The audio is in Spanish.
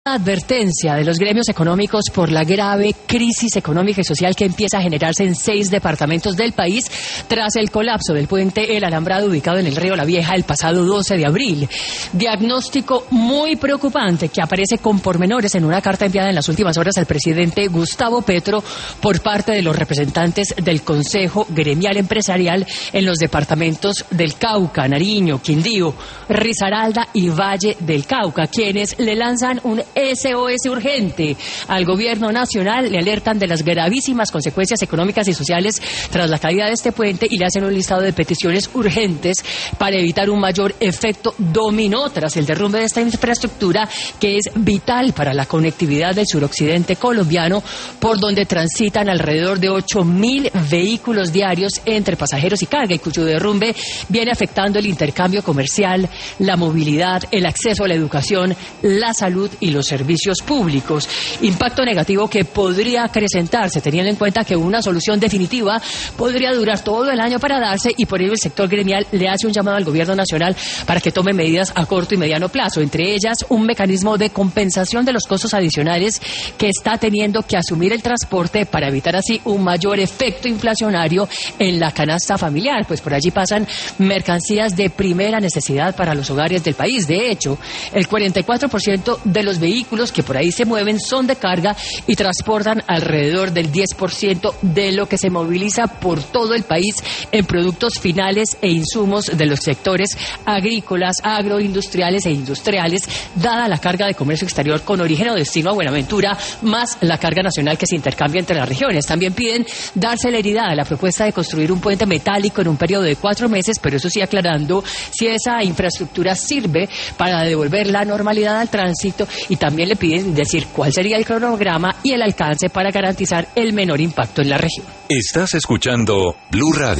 Advertencia de los gremios económicos por la grave crisis económica y social que empieza a generarse en 6 departamentos del país tras el colapso del puente El Alambrado ubicado en el río La Vieja el pasado 12 de abril. Diagnóstico muy preocupante que aparece con pormenores en una carta enviada en las últimas horas al presidente Gustavo Petro por parte de los representantes del Consejo Gremial Empresarial en los departamentos del Cauca, Nariño, Quindío, Risaralda y Valle del Cauca, quienes le lanzan un SOS urgente al gobierno nacional, le alertan de las gravísimas consecuencias económicas y sociales tras la caída de este puente y le hacen un listado de peticiones urgentes para evitar un mayor efecto dominó tras el derrumbe de esta infraestructura que es vital para la conectividad del suroccidente colombiano, por donde transitan alrededor de 8.000 vehículos diarios entre pasajeros y carga, y cuyo derrumbe viene afectando el intercambio comercial, la movilidad, el acceso a la educación, la salud y los servicios públicos. Impacto negativo que podría acrecentarse teniendo en cuenta que una solución definitiva podría durar todo el año para darse, y por ello el sector gremial le hace un llamado al gobierno nacional para que tome medidas a corto y mediano plazo, entre ellas un mecanismo de compensación de los costos adicionales que está teniendo que asumir el transporte para evitar así un mayor efecto inflacionario en la canasta familiar, pues por allí pasan mercancías de primera necesidad para los hogares del país. De hecho, el 44% de los vehículos que por ahí se mueven son de carga y transportan alrededor del 10% de lo que se moviliza por todo el país en productos finales e insumos de los sectores agrícolas, agroindustriales e industriales, dada la carga de comercio exterior con origen o destino a Buenaventura, más la carga nacional que se intercambia entre las regiones. También piden dar celeridad a la propuesta de construir un puente metálico en un periodo de 4 meses, pero eso sí aclarando si esa infraestructura sirve para devolver la normalidad al tránsito, y también le piden decir cuál sería el cronograma y el alcance para garantizar el menor impacto en la región. Estás escuchando Blue Radio.